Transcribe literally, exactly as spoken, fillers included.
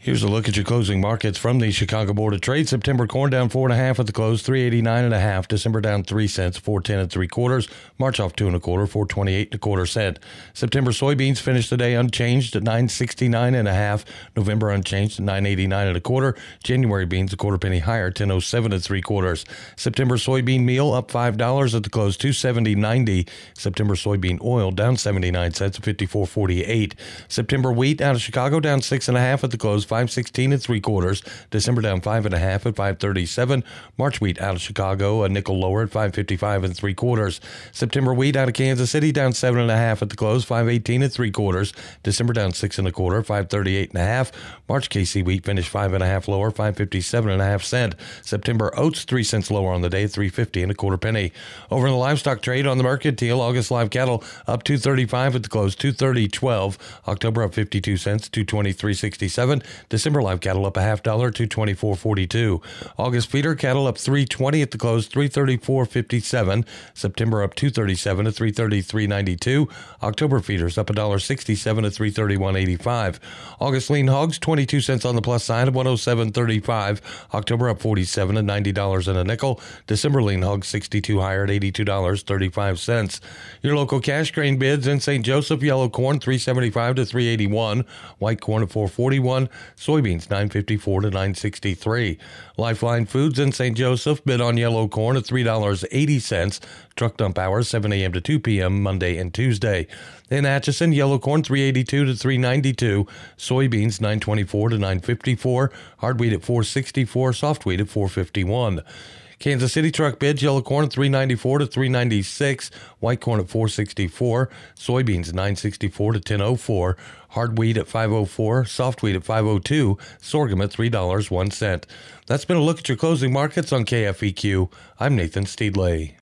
Here's a look at your closing markets from the Chicago Board of Trade. September corn down four and a half at the close, three eighty-nine and a half. December down three cents, four ten and three quarters. March off two and a quarter, four twenty-eight and a quarter cent. September soybeans finished the day unchanged at nine sixty-nine and a half. November unchanged at nine eighty-nine and a quarter. January beans a quarter penny higher, ten oh seven and three quarters. September soybean meal up five dollars at the close, two seventy ninety. September soybean oil down seventy-nine cents, fifty-four forty-eight. September wheat out of Chicago down six and a half at the close, five sixteen and three quarters. December down five and a half at five thirty-seven. March wheat out of Chicago a nickel lower at five fifty-five and three quarters. September wheat out of Kansas City down seven and a half at the close, five eighteen and three quarters. December down six and a quarter, five thirty-eight and a half. March K C wheat finished five and a half lower, five fifty-seven and a half cent. September oats three cents lower on the day, three fifty and a quarter penny. Over in the livestock trade on the mercantile, August live cattle up two thirty-five at the close, two thirty twelve. October up fifty-two cents, two twenty-three sixty-seven. December live cattle up a half dollar, two twenty-four forty-two. August feeder cattle up three twenty at the close, three thirty-four fifty-seven. September up two thirty-seven to three thirty-three ninety-two. October feeders up one sixty-seven to three thirty-one eighty-five. August lean hogs twenty-two cents on the plus side of one oh seven thirty-five. October up forty-seven to ninety dollars and a nickel. December lean hogs sixty-two higher at eighty-two dollars and thirty-five cents. Your local cash grain bids in Saint Joseph: yellow corn three seventy-five to three eighty-one, white corn at four forty-one, soybeans nine fifty-four to nine sixty-three. Lifeline Foods in Saint Joseph bid on yellow corn at three dollars and eighty cents. Truck dump hours seven a.m. to two p.m. Monday and Tuesday. In Atchison, yellow corn three eighty-two to three ninety-two, soybeans nine twenty-four to nine fifty-four, hard wheat at four sixty-four, soft wheat at four fifty-one. Kansas City truck bids: yellow corn three ninety-four to three ninety-six, white corn at four sixty-four, soybeans nine sixty-four to ten oh four, hard wheat at five oh four, soft wheat at five oh two, sorghum at three dollars and one cent. That's been a look at your closing markets on K F E Q. I'm Nathan Steedley.